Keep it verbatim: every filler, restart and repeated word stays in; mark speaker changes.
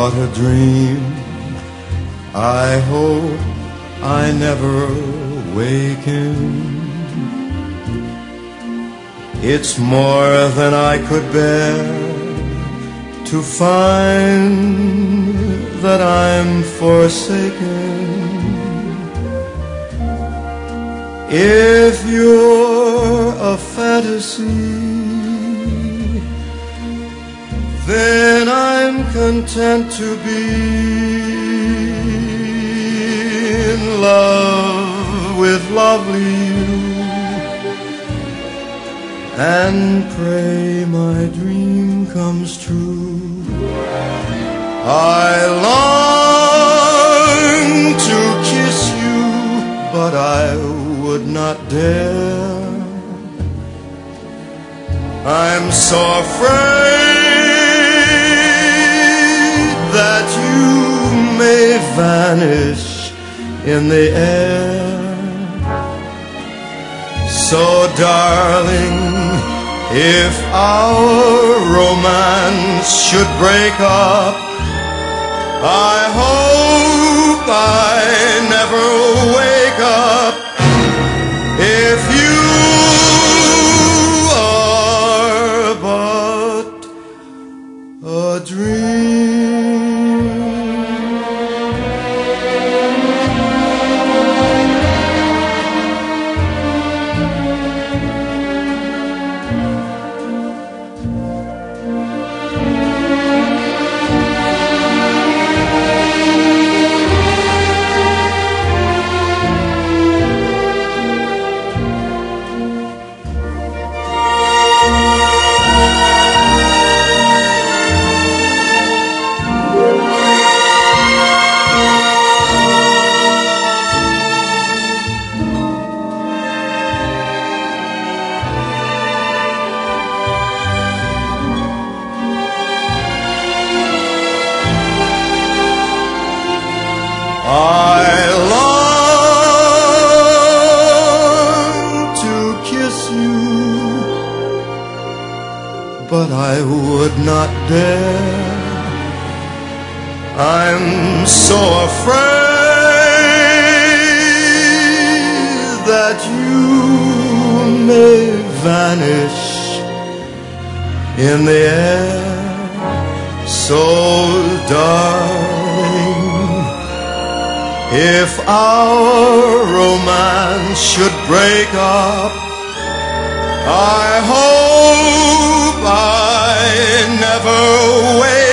Speaker 1: what a dream. I hope I never waken. It's more than I could bear to find that I'm forsaken. If you're a fantasy, then I'm content to be in love with lovely you, and pray my dream comes true. I long to kiss you, but I would not dare. I'm so afraid that you may vanish in the air. So darling, if our romance should break up, I hope I never wake up. If you are but a dream. I long to kiss you, but I would not dare. I'm so afraid that you may vanish in the air. So darling, if our romance should break up, I hope I never wake